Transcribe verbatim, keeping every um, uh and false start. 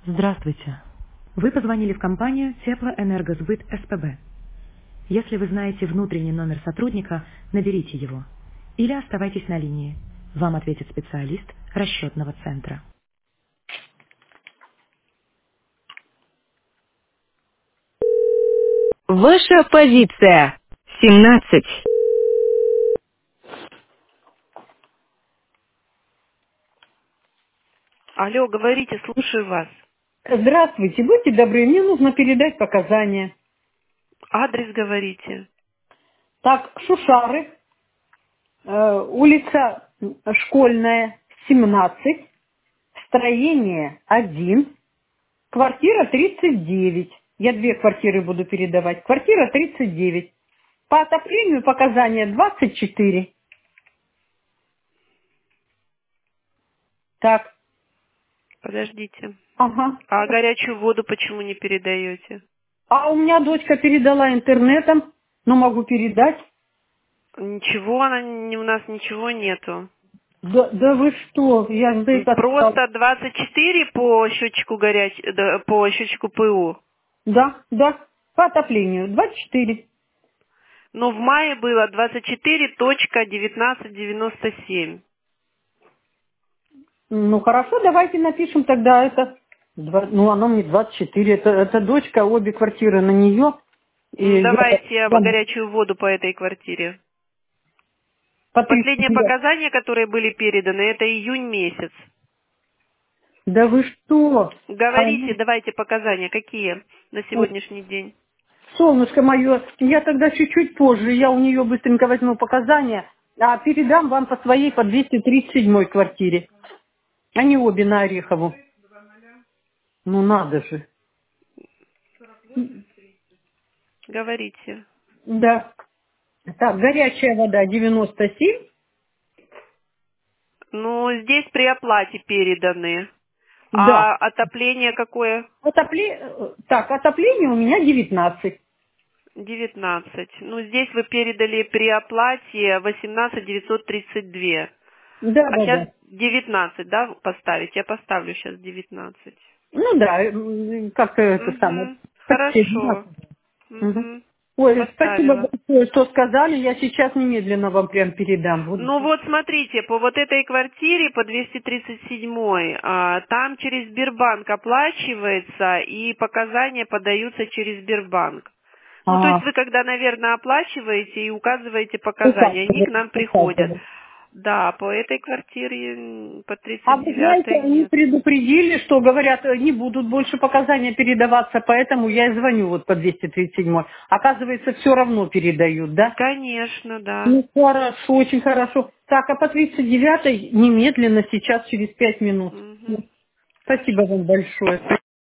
Здравствуйте. Вы позвонили в компанию Теплоэнергосбыт СПБ. Если вы знаете внутренний номер сотрудника, наберите его. Или оставайтесь на линии. Вам ответит специалист расчетного центра. Ваша позиция. семнадцать. Алло, говорите, слушаю вас. Здравствуйте, будьте добры, мне нужно передать показания. Адрес говорите. Так, Шушары, э, улица Школьная, семнадцать, строение один, квартира тридцать девять. Я две квартиры буду передавать. Квартира тридцать девять. По отоплению показания двадцать четыре. Так, Подождите. ага. А горячую воду почему не передаете? А у меня дочка передала интернетом, но могу передать. Ничего, она не, у нас ничего нету. Да, да вы что, я же М, это сказала. Просто двадцать четыре по счетчику горяч... да, по счетчику ПУ. Да, да, по отоплению двадцать четыре. Но в мае было двадцать четыре точка девятнадцать девяносто семь. Ну хорошо, давайте напишем тогда это. Два- ну оно мне двадцать четыре. Это, это дочка, обе квартиры на нее. И М, я Давайте да, горячую воду по этой квартире. по тридцать Последние лет. показания, которые были переданы, это июнь месяц. Да вы что? А, Говорите, ну, давайте показания, какие на ой, сегодняшний день. солнышко мое, я тогда чуть-чуть позже, я у нее быстренько возьму показания, а передам вам по своей, по двести тридцать седьмой квартире. Они обе на Орехову. Ну надо же. Говорите. Да. Так, горячая вода девяносто семь. Ну, здесь при оплате переданы. Да. А отопление какое? Отопле... Так, отопление у меня девятнадцать. девятнадцать. Ну, здесь вы передали при оплате восемнадцать девятьсот тридцать два. Да, А да, сейчас да. девятнадцать, да, поставить? Я поставлю сейчас девятнадцать. Ну да, м, как это самое. Угу. Почти Хорошо. двенадцать. Мгм. Угу. Ой, спасибо Поставила. большое, что сказали. Я сейчас немедленно вам прям передам. Буду. Ну вот смотрите, по вот этой квартире, по двести тридцать семь, а, там через Сбербанк оплачивается и показания подаются через Сбербанк. Ну то есть А, вы когда, наверное, оплачиваете и указываете показания, они к указываю, нам приходят. указываю. Да, по этой квартире, м, по А тридцать вы знаете, девятой они нет. предупредили, что говорят, э, не будут больше показания передаваться, поэтому я и звоню вот по двести тридцать семь. Оказывается, все равно передают, да? Конечно, да. Ну, хорошо, очень хорошо. Так, а по тридцать девятой немедленно, сейчас, через пять минут. Мгм. Спасибо Хорошо. вам большое.